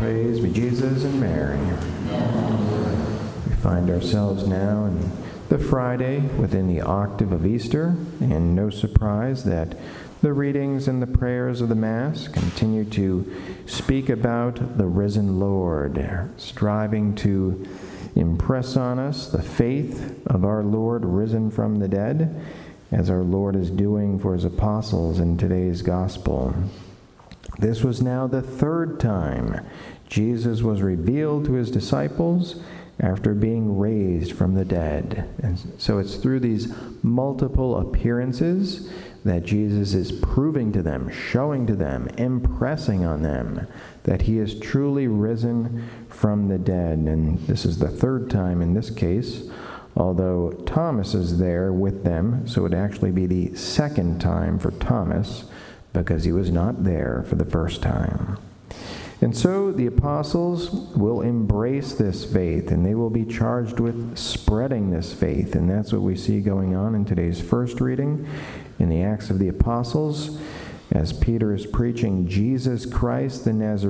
Praise be Jesus and Mary. We find ourselves now in the Friday within the octave of Easter, and no surprise that the readings and the prayers of the Mass continue to speak about the risen Lord, striving to impress on us the faith of our Lord risen from the dead, as our Lord is doing for his apostles in today's gospel. This was now the third time Jesus was revealed to his disciples after being raised from the dead. And so it's through these multiple appearances that Jesus is proving to them, showing to them, impressing on them that he is truly risen from the dead. And this is the third time in this case, although Thomas is there with them, so it would actually be the second time for Thomas, because he was not there for the first time. And so the apostles will embrace this faith, and they will be charged with spreading this faith. And that's what we see going on in today's first reading in the Acts of the Apostles, as Peter is preaching Jesus Christ the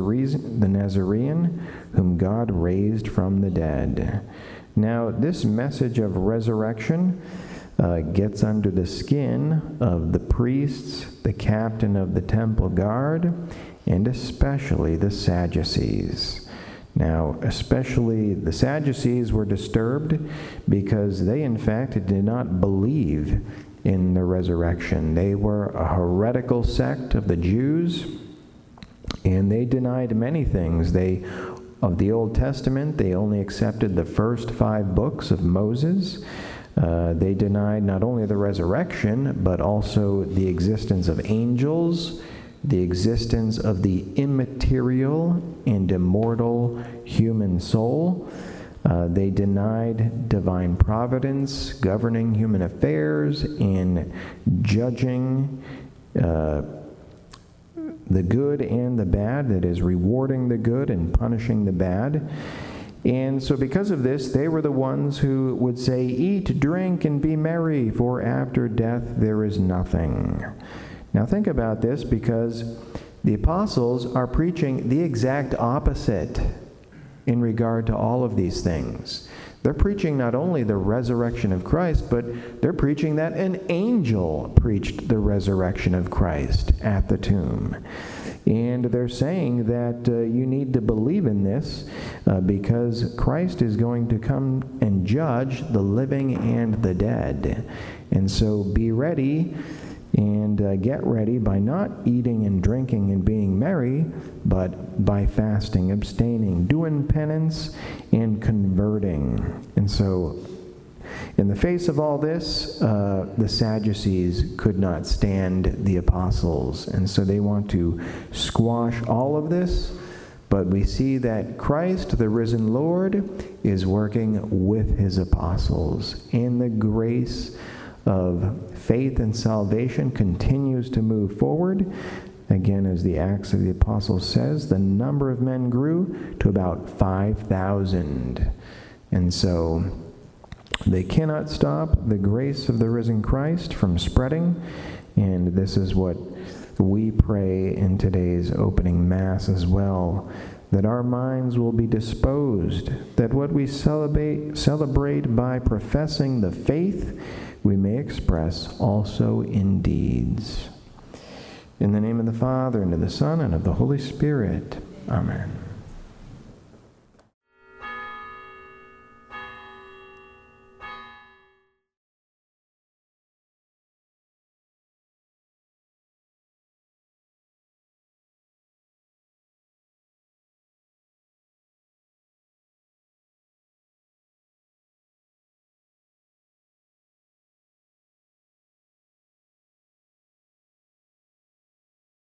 Nazarene, whom God raised from the dead. Now, this message of resurrection gets under the skin of the priests, the captain of the temple guard, and especially the Sadducees. Now, especially the Sadducees were disturbed because they, in fact, did not believe in the resurrection. They were a heretical sect of the Jews, and they denied many things. Of the Old Testament, they only accepted the first 5 books of Moses. They denied not only the resurrection, but also the existence of angels, the existence of the immaterial and immortal human soul. They denied divine providence governing human affairs and judging the good and the bad, that is, rewarding the good and punishing the bad. And so because of this, they were the ones who would say, "Eat, drink, and be merry, for after death there is nothing." Now think about this, because the apostles are preaching the exact opposite in regard to all of these things. They're preaching not only the resurrection of Christ, but they're preaching that an angel preached the resurrection of Christ at the tomb. And they're saying that you need to believe in this because Christ is going to come and judge the living and the dead. And so be ready and get ready by not eating and drinking and being merry, but by fasting, abstaining, doing penance, and converting. And so, in the face of all this, the Sadducees could not stand the apostles, and so they want to squash all of this. But we see that Christ, the risen Lord, is working with his apostles, and the grace of faith and salvation continues to move forward. Again, as the Acts of the Apostles says, the number of men grew to about 5,000. And so they cannot stop the grace of the risen Christ from spreading, and this is what we pray in today's opening Mass as well, that our minds will be disposed, that what we celebrate by professing the faith, we may express also in deeds. In the name of the Father, and of the Son, and of the Holy Spirit. Amen.